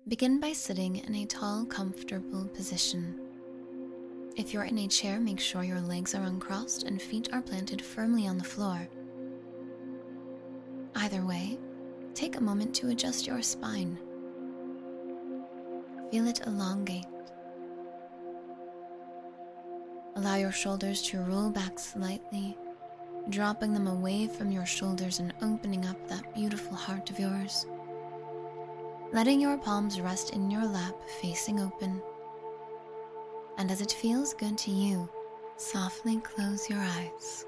Begin by sitting in a tall, comfortable position. If you're in a chair, make sure your legs are uncrossed and feet are planted firmly on the floor. Either way, take a moment to adjust your spine. Feel it elongate. Allow your shoulders to roll back slightly, dropping them away from your shoulders and opening up that beautiful heart of yours. Letting your palms rest in your lap, facing open. And as it feels good to you, softly close your eyes.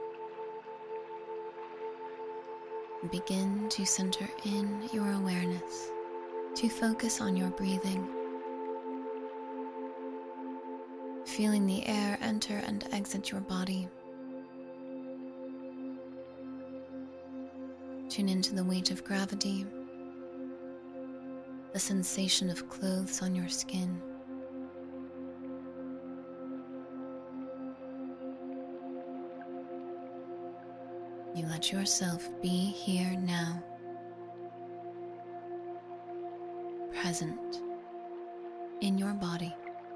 Begin to center in your awareness, to focus on your breathing. Feeling the air enter and exit your body. Tune into the weight of gravity, the sensation of clothes on your skin. You let yourself be here now, present in your body.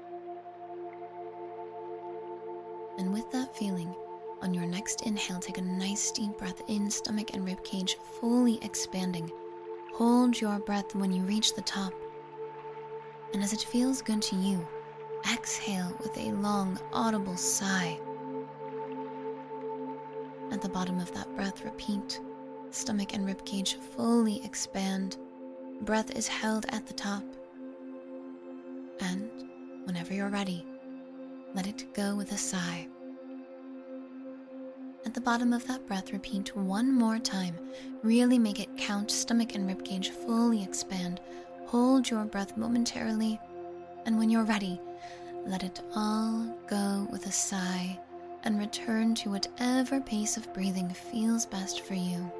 And with that feeling, on your next inhale, take a nice deep breath in, stomach and ribcage fully expanding. Hold your breath when you reach the top. And as it feels good to you, exhale with a long, audible sigh. At the bottom of that breath, repeat, stomach and ribcage fully expand. Breath is held at the top. And whenever you're ready, let it go with a sigh. At the bottom of that breath, repeat one more time. Really make it count. Stomach and ribcage fully expand. Hold your breath momentarily. And when you're ready, let it all go with a sigh and return to whatever pace of breathing feels best for you.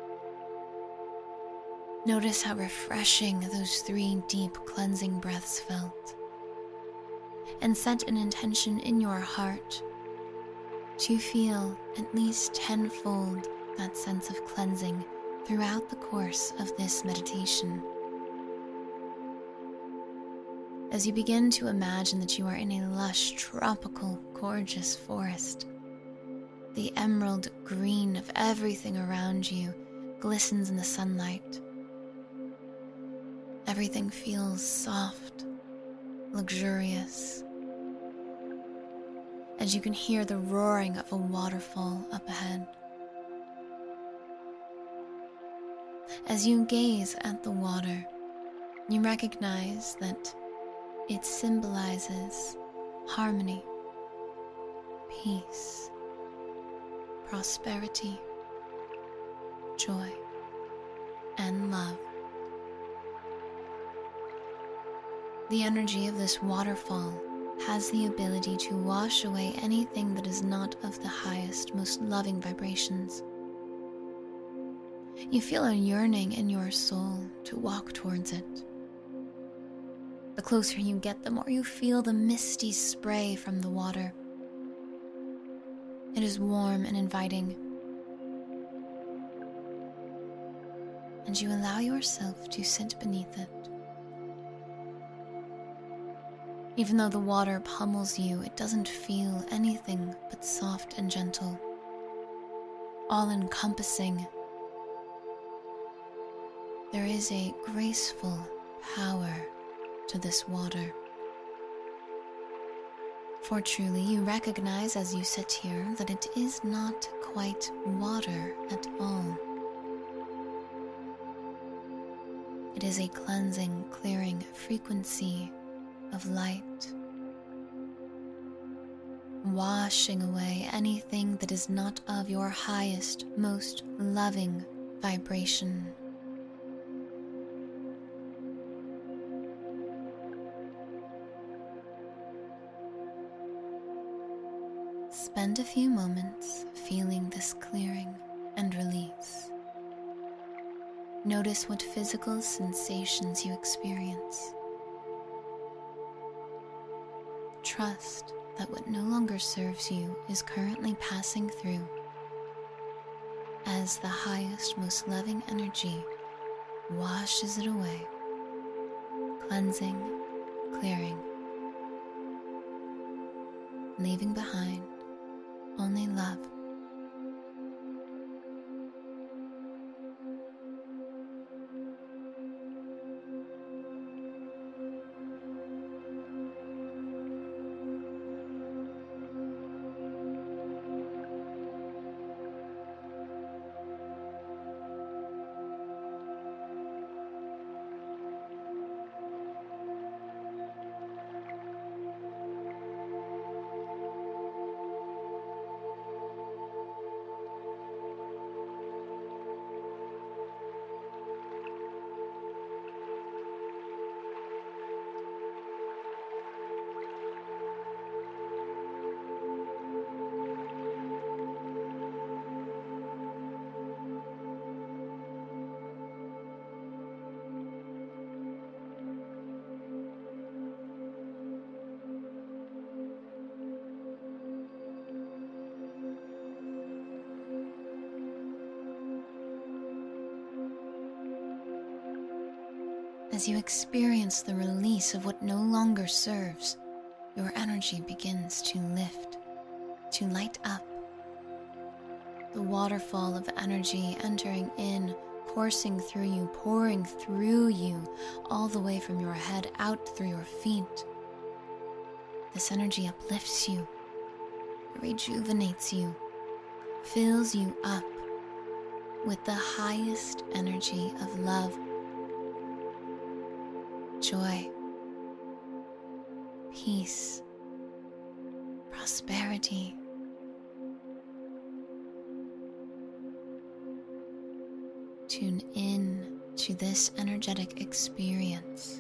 Notice how refreshing those 3 deep cleansing breaths felt. And set an intention in your heart to feel at least tenfold that sense of cleansing throughout the course of this meditation. As you begin to imagine that you are in a lush, tropical, gorgeous forest, the emerald green of everything around you glistens in the sunlight. Everything feels soft, luxurious, as you can hear the roaring of a waterfall up ahead. As you gaze at the water, you recognize that it symbolizes harmony, peace, prosperity, joy, and love. The energy of this waterfall has the ability to wash away anything that is not of the highest, most loving vibrations. You feel a yearning in your soul to walk towards it. The closer you get, the more you feel the misty spray from the water. It is warm and inviting, and you allow yourself to sit beneath it. Even though the water pummels you, it doesn't feel anything but soft and gentle, all-encompassing. There is a graceful power to this water. For truly, you recognize as you sit here that it is not quite water at all. It is a cleansing, clearing frequency of light, washing away anything that is not of your highest, most loving vibration. Spend a few moments feeling this clearing and release. Notice what physical sensations you experience. Trust that what no longer serves you is currently passing through as the highest, most loving energy washes it away, cleansing, clearing, leaving behind only love. As you experience the release of what no longer serves, your energy begins to lift, to light up. The waterfall of energy entering in, coursing through you, pouring through you, all the way from your head out through your feet. This energy uplifts you, rejuvenates you, fills you up with the highest energy of love, joy, peace, prosperity. Tune in to this energetic experience.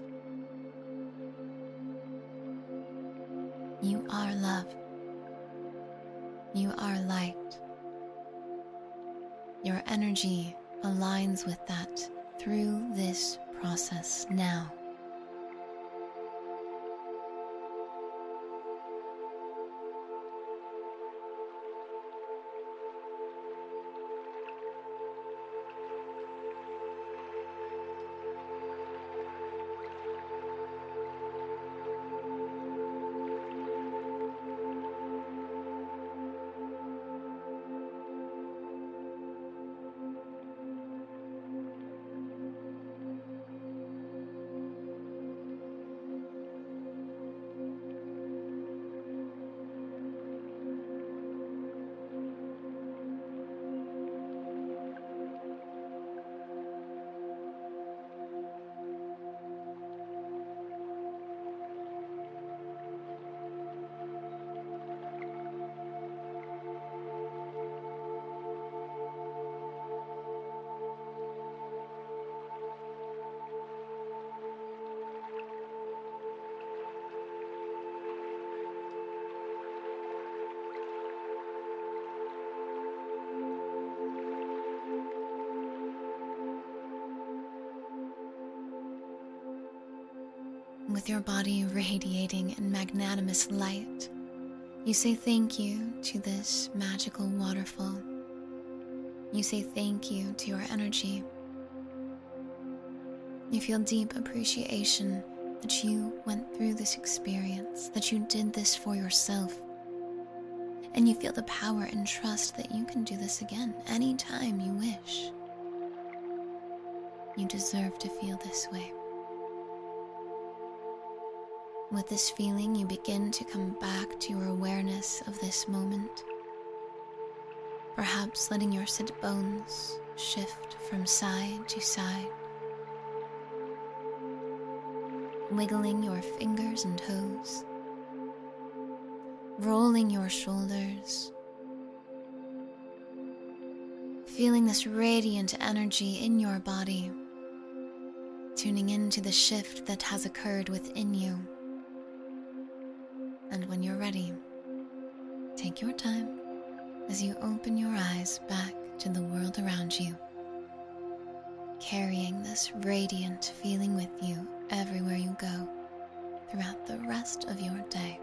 You are love. You are light. Your energy aligns with that through this process now. With your body radiating in magnanimous light, you say thank you to this magical waterfall. You say thank you to your energy. You feel deep appreciation that you went through this experience, that you did this for yourself. And you feel the power and trust that you can do this again anytime you wish. You deserve to feel this way. With this feeling, you begin to come back to your awareness of this moment. Perhaps letting your sit bones shift from side to side. Wiggling your fingers and toes. Rolling your shoulders. Feeling this radiant energy in your body. Tuning into the shift that has occurred within you. And when you're ready, take your time as you open your eyes back to the world around you, carrying this radiant feeling with you everywhere you go throughout the rest of your day.